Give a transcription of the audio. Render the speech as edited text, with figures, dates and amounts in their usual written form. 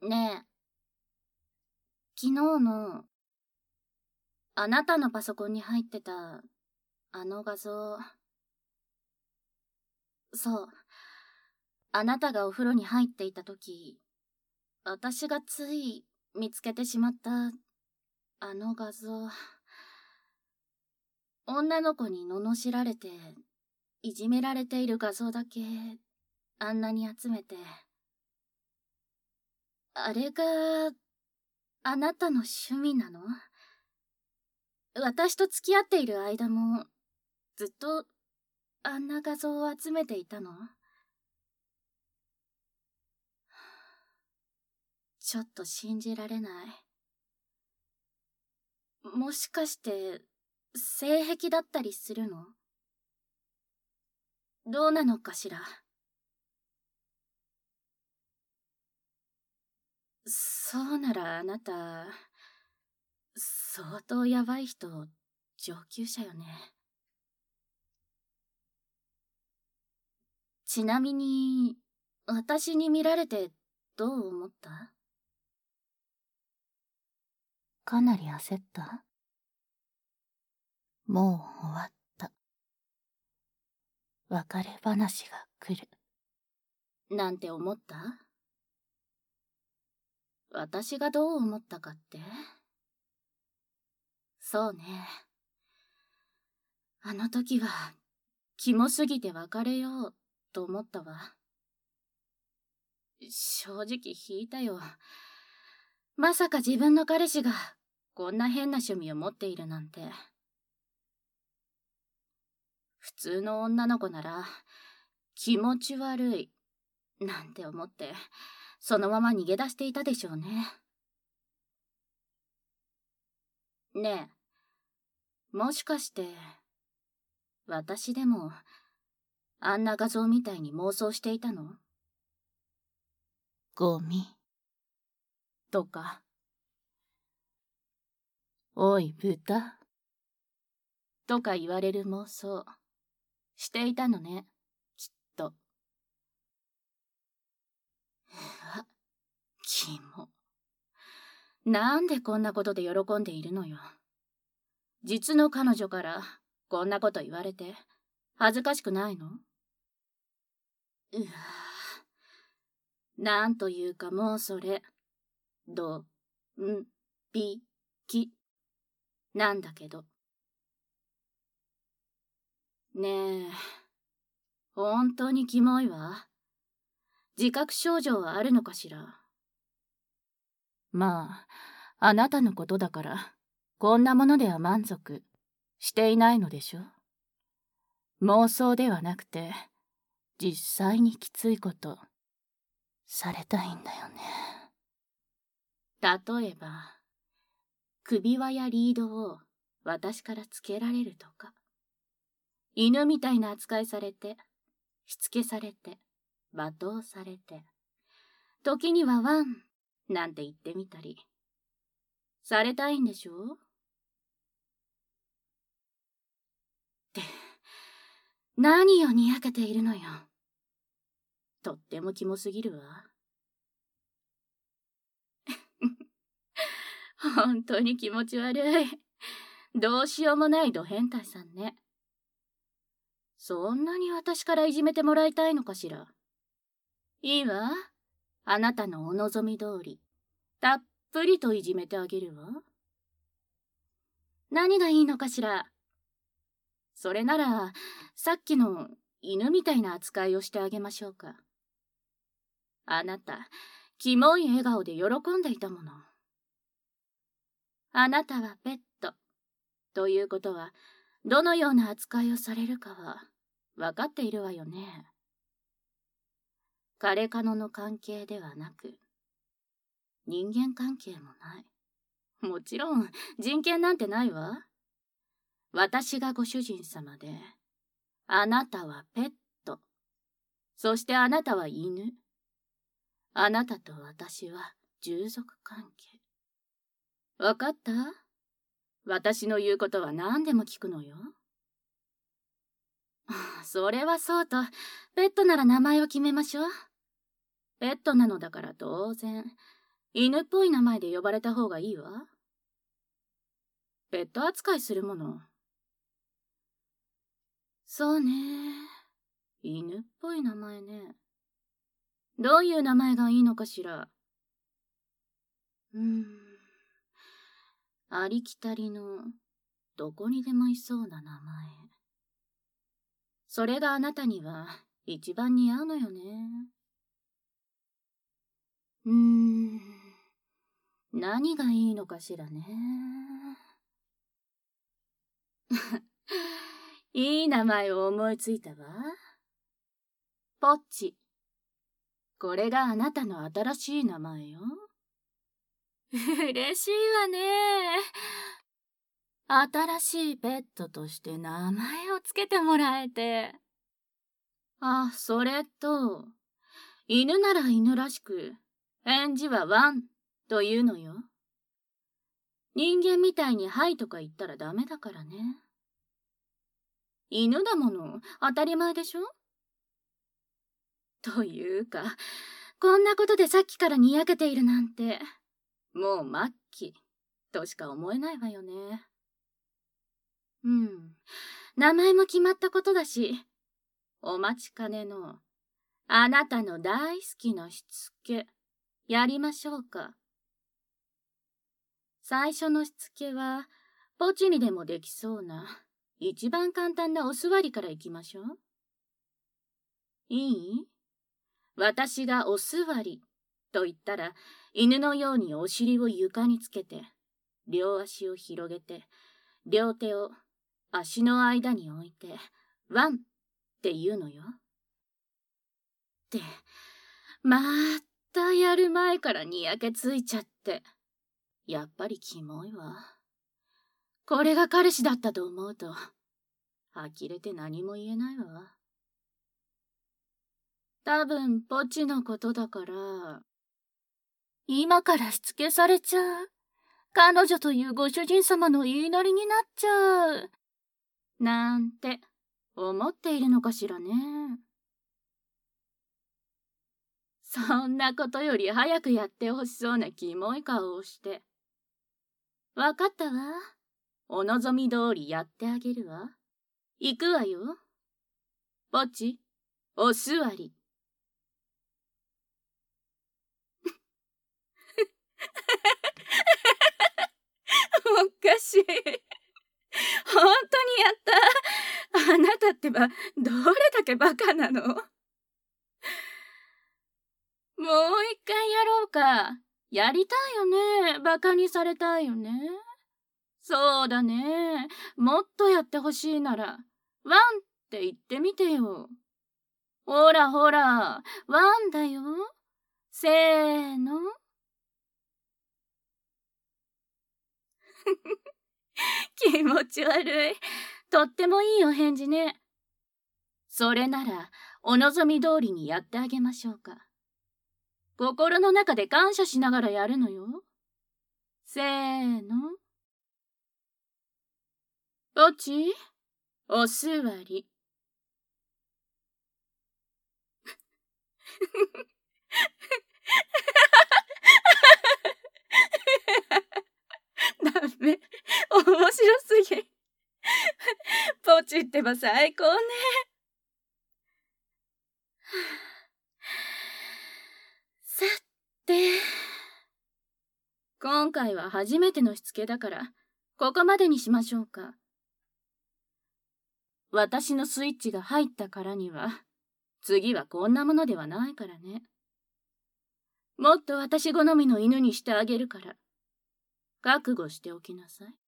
ねえ、昨日のあなたのパソコンに入ってたあの画像、そう、あなたがお風呂に入っていた時、私がつい見つけてしまったあの画像、女の子に罵られていじめられている画像だけあんなに集めて、あれがあなたの趣味なの？私と付き合っている間もずっとあんな画像を集めていたの？ちょっと信じられない。もしかして性癖だったりするの？どうなのかしら。そうならあなた相当ヤバい人、上級者よね。ちなみに私に見られてどう思った？かなり焦った？もう終わった。別れ話が来る。なんて思った？私がどう思ったかって？そうね。あの時はキモすぎて別れようと思ったわ。正直引いたよ。まさか自分の彼氏がこんな変な趣味を持っているなんて。普通の女の子なら気持ち悪いなんて思ってそのまま逃げ出していたでしょうね。ねえ、もしかして私でもあんな画像みたいに妄想していたの？ゴミとか、おい豚とか言われる妄想していたのね、きっと。うわ、キモ。なんでこんなことで喜んでいるのよ。実の彼女からこんなこと言われて恥ずかしくないの？うわ、なんというかもうそれ、どんびきなんだけど。ねえ、本当にキモいわ。自覚症状はあるのかしら。まあ、あなたのことだから、こんなものでは満足していないのでしょ。妄想ではなくて、実際にきついことされたいんだよね。例えば、首輪やリードを私からつけられるとか、犬みたいな扱いされて、しつけされて、罵倒されて、時にはワンなんて言ってみたり、されたいんでしょ？って、何をにやけているのよ。とってもキモすぎるわ。本当に気持ち悪い。どうしようもないド変態さんね。そんなに私からいじめてもらいたいのかしら。いいわ。あなたのお望み通り、たっぷりといじめてあげるわ。何がいいのかしら。それなら、さっきの犬みたいな扱いをしてあげましょうか。あなた、キモい笑顔で喜んでいたもの。あなたはペット。ということは、どのような扱いをされるかは、分かっているわよね。彼彼女の関係ではなく、人間関係もない。もちろん、人権なんてないわ。私がご主人様で、あなたはペット。そしてあなたは犬。あなたと私は従属関係。わかった？私の言うことは何でも聞くのよ。それはそうと、ペットなら名前を決めましょう。ペットなのだから当然、 犬っぽい名前で呼ばれた方がいいわ。ペット扱いするもの。そうね。犬っぽい名前ね。どういう名前がいいのかしら。ありきたりの、どこにでもいそうな名前。それがあなたには一番似合うのよね。何がいいのかしらね。いい名前を思いついたわ。ポッチ。これがあなたの新しい名前よ。嬉しいわね。新しいペットとして名前をつけてもらえて。あ、それと、犬なら犬らしく、返事はワンというのよ。人間みたいにはいとか言ったらダメだからね。犬だもの、当たり前でしょ？というか、こんなことでさっきからにやけているなんて、もう末期としか思えないわよね。名前も決まったことだし、お待ちかねの、あなたの大好きなしつけ、やりましょうか。最初のしつけは、ポチにでもできそうな、一番簡単なお座りからいきましょう。いい？私がお座りと言ったら、犬のようにお尻を床につけて、両足を広げて、両手を足の間に置いて、ワンって言うのよ。って、またやる前からにやけついちゃって。やっぱりキモいわ。これが彼氏だったと思うと、呆れて何も言えないわ。多分ポチのことだから、今からしつけされちゃう。彼女というご主人様の言いなりになっちゃう。なんて思っているのかしらね。そんなことより早くやってほしそうなキモい顔をして。わかったわ。お望み通りやってあげるわ。行くわよ。ポチ、お座り。おかしい。本当にやった。あなたってば、どれだけバカなの？もう一回やろうか。やりたいよね。バカにされたいよね。そうだね。もっとやってほしいなら、ワンって言ってみてよ。ほらほら、ワンだよ。せーの。気持ち悪い。とってもいいお返事ね。それなら、お望み通りにやってあげましょうか。心の中で感謝しながらやるのよ。せーの。ポチ、お座り。ダメ。面白すぎ。ポチってば最高ね。さて。今回は初めてのしつけだから、ここまでにしましょうか。私のスイッチが入ったからには、次はこんなものではないからね。もっと私好みの犬にしてあげるから、覚悟しておきなさい。